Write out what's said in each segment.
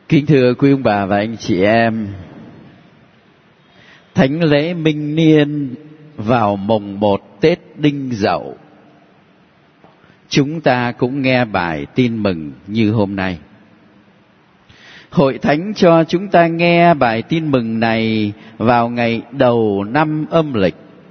Kính thưa quý ông bà và anh chị em, thánh lễ Minh Niên vào mùng 1 Tết Đinh Dậu, chúng ta cũng nghe bài tin mừng như hôm nay. Hội Thánh cho chúng ta nghe bài tin mừng này vào ngày đầu năm âm lịch,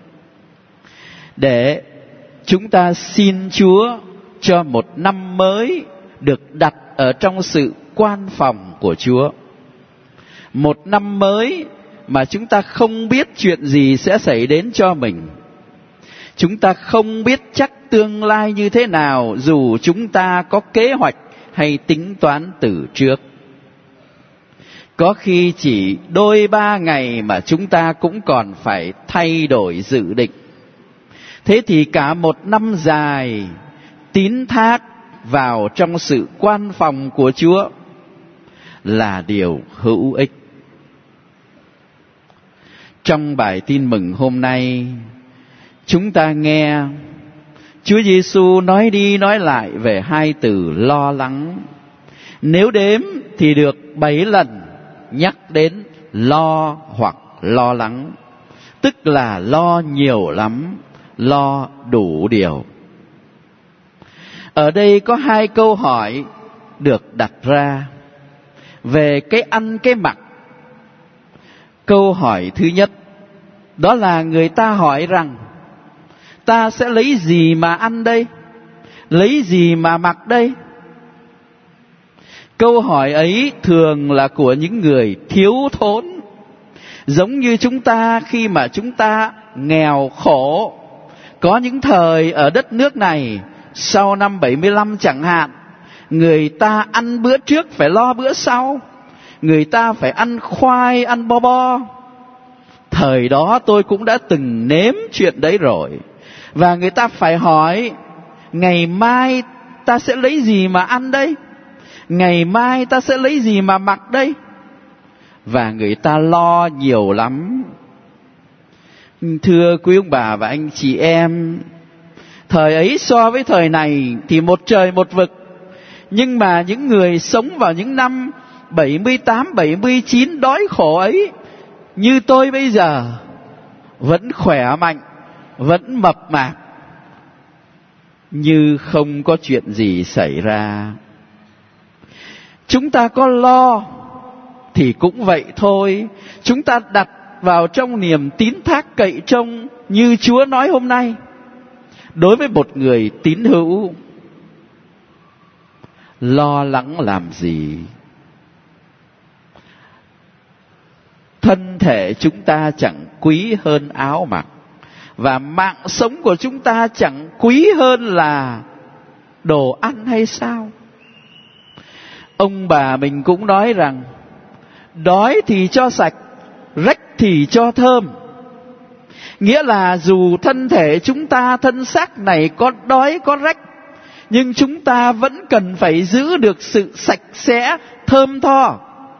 để chúng ta xin Chúa cho một năm mới được đặt ở trong sự quan phòng của Chúa. Một năm mới mà chúng ta không biết chuyện gì sẽ xảy đến cho mình. Chúng ta không biết chắc tương lai như thế nào, dù chúng ta có kế hoạch hay tính toán từ trước. Có khi chỉ đôi ba ngày mà chúng ta cũng còn phải thay đổi dự định. Thế thì cả một năm dài tín thác vào trong sự quan phòng của Chúa là điều hữu ích. Trong bài tin mừng hôm nay, chúng ta nghe Chúa Giêsu nói đi nói lại về hai từ lo lắng. Nếu đếm thì được 7 lần nhắc đến lo hoặc lo lắng, tức là lo nhiều lắm, lo đủ điều. Ở đây có hai câu hỏi được đặt ra về cái ăn cái mặc. Câu hỏi thứ nhất, đó là người ta hỏi rằng ta sẽ lấy gì mà ăn đây? Lấy gì mà mặc đây? Câu hỏi ấy thường là của những người thiếu thốn, giống như chúng ta khi mà chúng ta nghèo khổ. Có những thời ở đất nước này, sau năm 75 chẳng hạn, người ta ăn bữa trước phải lo bữa sau. Người ta phải ăn khoai, ăn bo bo. Thời đó tôi cũng đã từng nếm chuyện đấy rồi. Và người ta phải hỏi, ngày mai ta sẽ lấy gì mà ăn đây? Ngày mai ta sẽ lấy gì mà mặc đây? Và người ta lo nhiều lắm. Thưa quý ông bà và anh chị em, thời ấy so với thời này thì một trời một vực. Nhưng mà những người sống vào những năm 78, 79 đói khổ ấy, như tôi bây giờ, vẫn khỏe mạnh, vẫn mập mạp, như không có chuyện gì xảy ra. Chúng ta có lo thì cũng vậy thôi. Chúng ta đặt vào trong niềm tín thác cậy trông như Chúa nói hôm nay. Đối với một người tín hữu, lo lắng làm gì? Thân thể chúng ta chẳng quý hơn áo mặc, và mạng sống của chúng ta chẳng quý hơn là đồ ăn hay sao? Ông bà mình cũng nói rằng, đói thì cho sạch, rách thì cho thơm. Nghĩa là dù thân thể chúng ta, thân xác này có đói có rách, nhưng chúng ta vẫn cần phải giữ được sự sạch sẽ, thơm tho.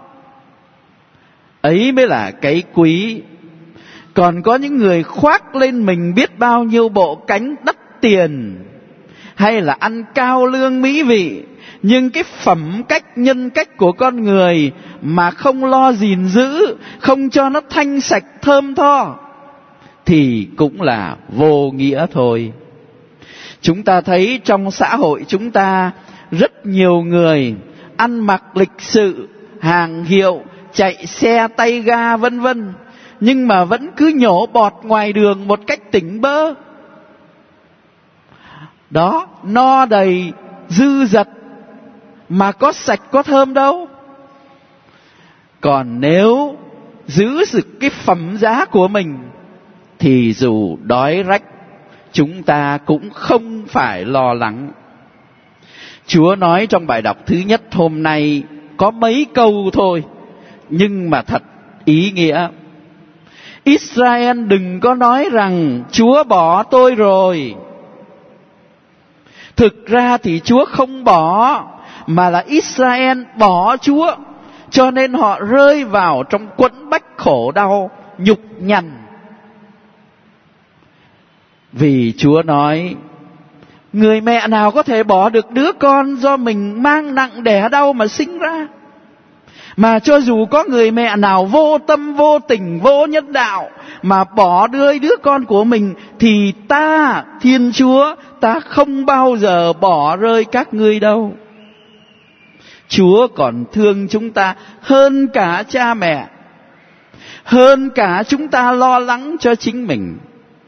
Ấy mới là cái quý. Còn có những người khoác lên mình biết bao nhiêu bộ cánh đắt tiền, hay là ăn cao lương mỹ vị, nhưng cái phẩm cách, nhân cách của con người mà không lo gìn giữ, không cho nó thanh sạch thơm tho, thì cũng là vô nghĩa thôi. Chúng ta thấy trong xã hội chúng ta, rất nhiều người ăn mặc lịch sự, hàng hiệu, chạy xe tay ga vân vân, nhưng mà vẫn cứ nhổ bọt ngoài đường một cách tỉnh bơ. Đó, no đầy, dư dật, mà có sạch có thơm đâu. Còn nếu giữ được cái phẩm giá của mình, thì dù đói rách, chúng ta cũng không phải lo lắng. Chúa nói trong bài đọc thứ nhất hôm nay có mấy câu thôi, nhưng mà thật ý nghĩa. Israel đừng có nói rằng Chúa bỏ tôi rồi. Thực ra thì Chúa không bỏ, mà là Israel bỏ Chúa, cho nên họ rơi vào trong quẫn bách khổ đau, nhục nhằn. Vì Chúa nói, người mẹ nào có thể bỏ được đứa con do mình mang nặng đẻ đau mà sinh ra? Mà cho dù có người mẹ nào vô tâm, vô tình, vô nhân đạo mà bỏ rơi đứa con của mình, thì ta, Thiên Chúa, ta không bao giờ bỏ rơi các ngươi đâu. Chúa còn thương chúng ta hơn cả cha mẹ, hơn cả chúng ta lo lắng cho chính mình.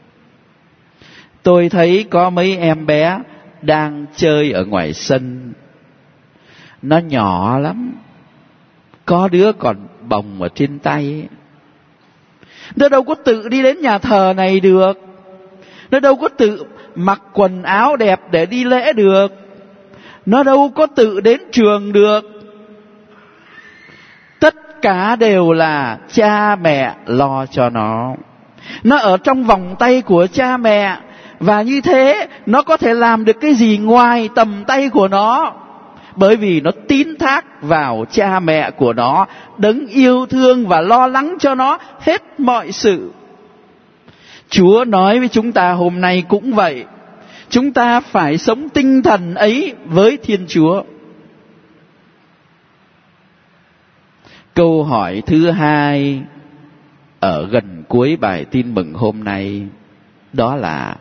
Tôi thấy có mấy em bé đang chơi ở ngoài sân, nó nhỏ lắm, có đứa còn bồng ở trên tay. Nó đâu có tự đi đến nhà thờ này được, nó đâu có tự mặc quần áo đẹp để đi lễ được, nó đâu có tự đến trường được. Tất cả đều là cha mẹ lo cho nó. Nó ở trong vòng tay của cha mẹ, và như thế nó có thể làm được cái gì ngoài tầm tay của nó, bởi vì nó tín thác vào cha mẹ của nó, đấng yêu thương và lo lắng cho nó hết mọi sự. Chúa nói với chúng ta hôm nay cũng vậy. Chúng ta phải sống tinh thần ấy với Thiên Chúa. Câu hỏi thứ hai ở gần cuối bài tin mừng hôm nay, đó là: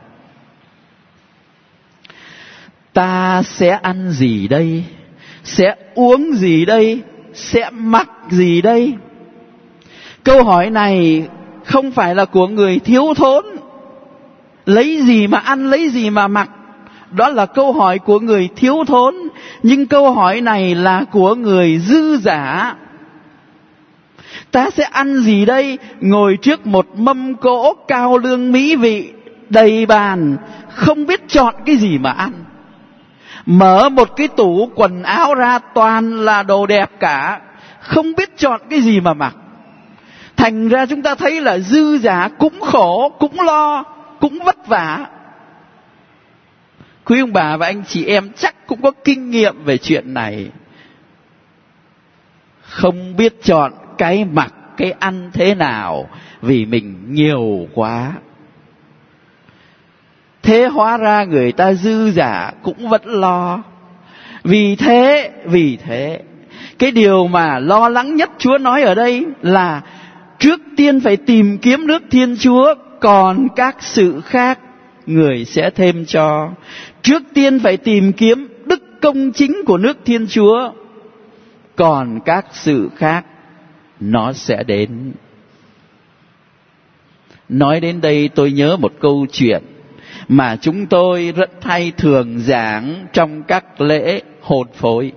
ta sẽ ăn gì đây? Sẽ uống gì đây? Sẽ mặc gì đây? Câu hỏi này không phải là của người thiếu thốn, lấy gì mà ăn, lấy gì mà mặc. Đó là câu hỏi của người thiếu thốn. Nhưng câu hỏi này là của người dư dả. Ta sẽ ăn gì đây? Ngồi trước một mâm cỗ cao lương mỹ vị, đầy bàn, không biết chọn cái gì mà ăn. Mở một cái tủ quần áo ra toàn là đồ đẹp cả, không biết chọn cái gì mà mặc. Thành ra chúng ta thấy là dư dả, cũng khổ, cũng lo, cũng vất vả. Quý ông bà và anh chị em chắc cũng có kinh nghiệm về chuyện này. Không biết chọn cái mặc, cái ăn thế nào, vì mình nhiều quá. Thế hóa ra người ta dư dả cũng vẫn lo. Vì thế, cái điều mà lo lắng nhất Chúa nói ở đây là trước tiên phải tìm kiếm nước Thiên Chúa, còn các sự khác người sẽ thêm cho. Trước tiên phải tìm kiếm đức công chính của nước Thiên Chúa, còn các sự khác nó sẽ đến. Nói đến đây tôi nhớ một câu chuyện mà chúng tôi rất hay thường giảng trong các lễ hôn phối.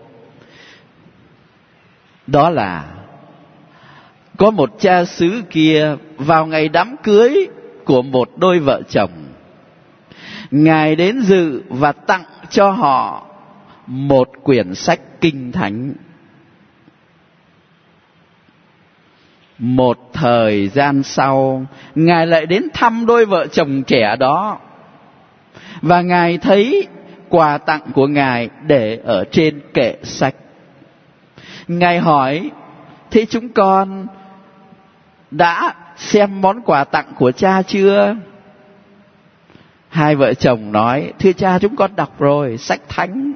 Đó là có một cha xứ kia vào ngày đám cưới của một đôi vợ chồng, Ngài đến dự và tặng cho họ một quyển sách Kinh Thánh. Một thời gian sau, Ngài lại đến thăm đôi vợ chồng trẻ đó, và Ngài thấy quà tặng của Ngài để ở trên kệ sách. Ngài hỏi: thế chúng con đã xem món quà tặng của cha chưa? Hai vợ chồng nói: thưa cha, chúng con đọc rồi, sách thánh.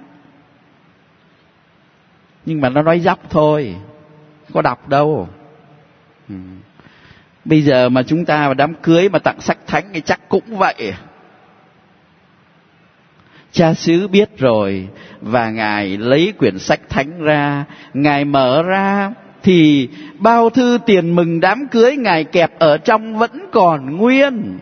Nhưng mà nó nói dóc thôi, có đọc đâu. Bây giờ mà chúng ta vào đám cưới mà tặng sách thánh thì chắc cũng vậy. Cha xứ biết rồi, và Ngài lấy quyển sách thánh ra. Ngài mở ra thì bao thư tiền mừng đám cưới Ngài kẹp ở trong vẫn còn nguyên.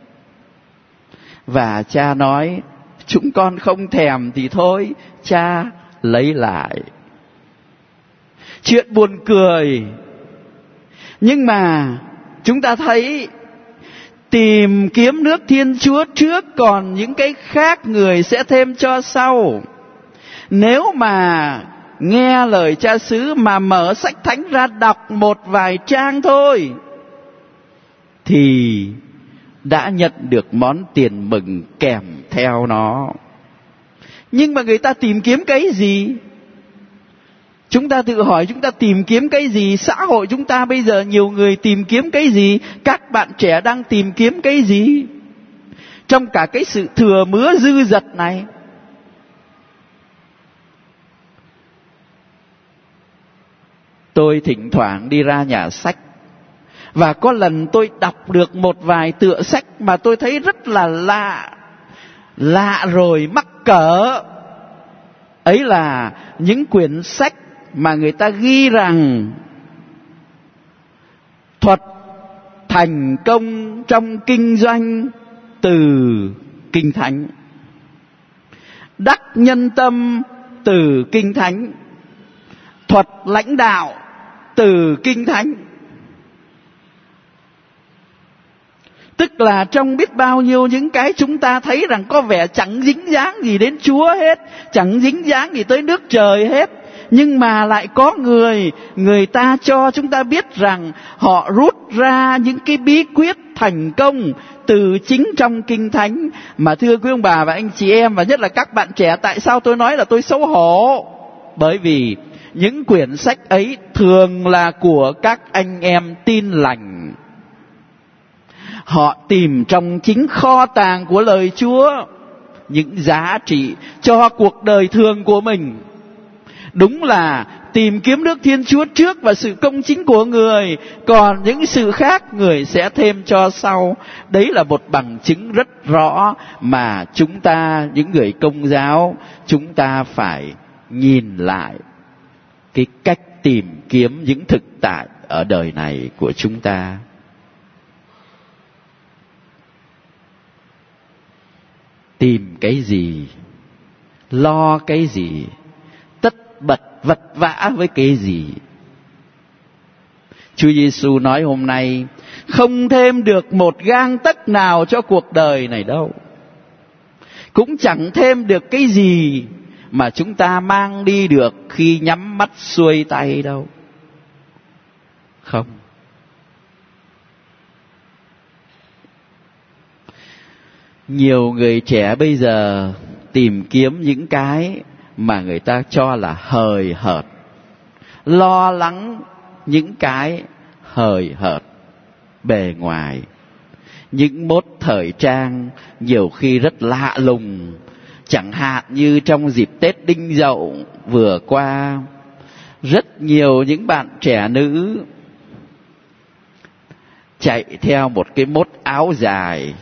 Và cha nói: chúng con không thèm thì thôi, cha lấy lại. Chuyện buồn cười, nhưng mà chúng ta thấy tìm kiếm nước Thiên Chúa trước, còn những cái khác người sẽ thêm cho sau. Nếu mà nghe lời cha xứ mà mở sách thánh ra đọc một vài trang thôi, thì đã nhận được món tiền mừng kèm theo nó. Nhưng mà người ta tìm kiếm cái gì? Chúng ta tự hỏi chúng ta tìm kiếm cái gì? Xã hội chúng ta bây giờ nhiều người tìm kiếm cái gì? Các bạn trẻ đang tìm kiếm cái gì? Trong cả cái sự thừa mứa dư dật này, tôi thỉnh thoảng đi ra nhà sách, và có lần tôi đọc được một vài tựa sách mà tôi thấy rất là lạ rồi mắc cỡ. Ấy là những quyển sách mà người ta ghi rằng thuật thành công trong kinh doanh từ Kinh Thánh, đắc nhân tâm từ Kinh Thánh, thuật lãnh đạo từ Kinh Thánh. Tức là trong biết bao nhiêu những cái chúng ta thấy rằng có vẻ chẳng dính dáng gì đến Chúa hết, chẳng dính dáng gì tới nước trời hết, nhưng mà lại có người ta cho chúng ta biết rằng họ rút ra những cái bí quyết thành công từ chính trong Kinh Thánh. Mà thưa quý ông bà và anh chị em, và nhất là các bạn trẻ, tại sao tôi nói là tôi xấu hổ? Bởi vì những quyển sách ấy thường là của các anh em tin lành. Họ tìm trong chính kho tàng của lời Chúa những giá trị cho cuộc đời thường của mình. Đúng là tìm kiếm nước Thiên Chúa trước và sự công chính của người, còn những sự khác người sẽ thêm cho sau. Đấy là một bằng chứng rất rõ mà chúng ta, những người Công giáo, chúng ta phải nhìn lại cái cách tìm kiếm những thực tại ở đời này của chúng ta. Tìm cái gì, lo cái gì, tất bật vật vã với cái gì. Chúa Giêsu nói hôm nay không thêm được một gang tấc nào cho cuộc đời này đâu, cũng chẳng thêm được cái gì mà chúng ta mang đi được khi nhắm mắt xuôi tay đâu. Không. Nhiều người trẻ bây giờ tìm kiếm những cái mà người ta cho là hời hợt, lo lắng những cái hời hợt bề ngoài, những mốt thời trang nhiều khi rất lạ lùng. Chẳng hạn như trong dịp Tết Đinh Dậu vừa qua, rất nhiều những bạn trẻ nữ chạy theo một cái mốt áo dài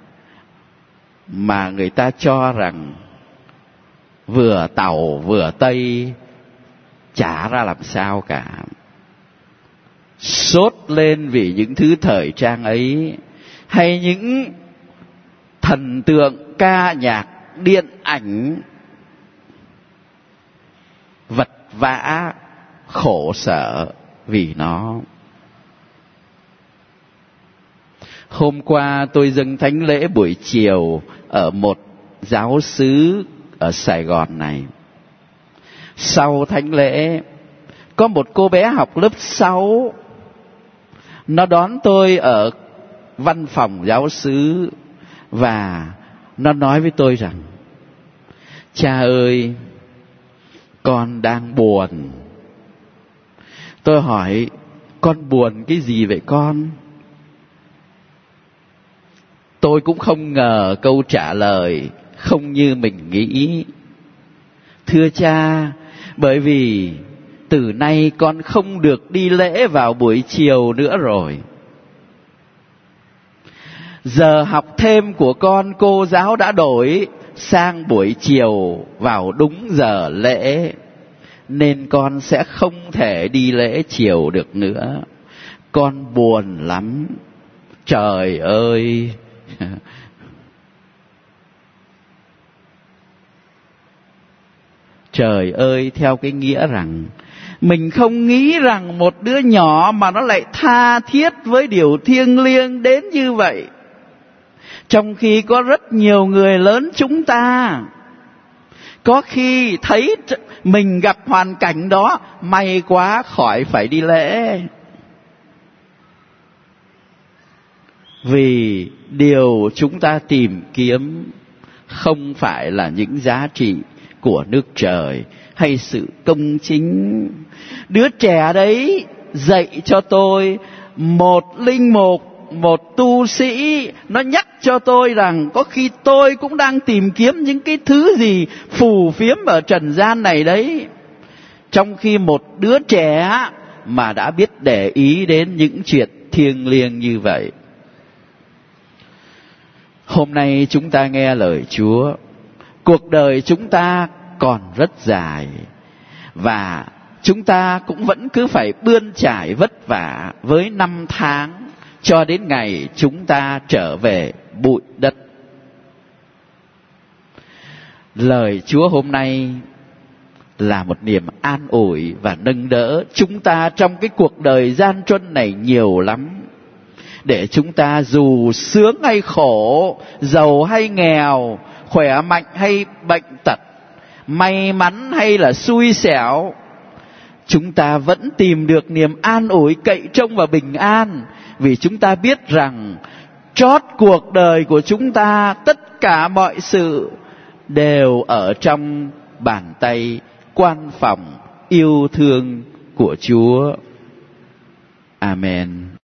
mà người ta cho rằng vừa Tàu vừa Tây, chả ra làm sao cả. Sốt lên vì những thứ thời trang ấy, hay những thần tượng ca nhạc, điện ảnh, vật vã, khổ sở vì nó. Hôm qua tôi dâng thánh lễ buổi chiều ở một giáo xứ ở Sài Gòn này. Sau thánh lễ, có một cô bé học lớp 6, nó đón tôi ở văn phòng giáo xứ và nó nói với tôi rằng: cha ơi, con đang buồn. Tôi hỏi: con buồn cái gì vậy con? Tôi cũng không ngờ câu trả lời không như mình nghĩ. Thưa cha, bởi vì từ nay con không được đi lễ vào buổi chiều nữa rồi. Giờ học thêm của con, cô giáo đã đổi sang buổi chiều vào đúng giờ lễ, nên con sẽ không thể đi lễ chiều được nữa. Con buồn lắm. Trời ơi! Trời ơi theo cái nghĩa rằng mình không nghĩ rằng một đứa nhỏ mà nó lại tha thiết với điều thiêng liêng đến như vậy, trong khi có rất nhiều người lớn chúng ta có khi thấy mình gặp hoàn cảnh đó, may quá khỏi phải đi lễ. Vì điều chúng ta tìm kiếm không phải là những giá trị của nước trời hay sự công chính. Đứa trẻ đấy dạy cho tôi, một linh mục, một tu sĩ, nó nhắc cho tôi rằng có khi tôi cũng đang tìm kiếm những cái thứ gì phù phiếm ở trần gian này đấy. Trong khi một đứa trẻ mà đã biết để ý đến những chuyện thiêng liêng như vậy. Hôm nay chúng ta nghe lời Chúa. Cuộc đời chúng ta còn rất dài, và chúng ta cũng vẫn cứ phải bươn chải vất vả với năm tháng cho đến ngày chúng ta trở về bụi đất. Lời Chúa hôm nay là một niềm an ủi và nâng đỡ chúng ta trong cái cuộc đời gian truân này nhiều lắm, để chúng ta dù sướng hay khổ, giàu hay nghèo, khỏe mạnh hay bệnh tật, may mắn hay là xui xẻo, chúng ta vẫn tìm được niềm an ủi, cậy trông và bình an, vì chúng ta biết rằng trót cuộc đời của chúng ta, tất cả mọi sự đều ở trong bàn tay quan phòng yêu thương của Chúa. Amen.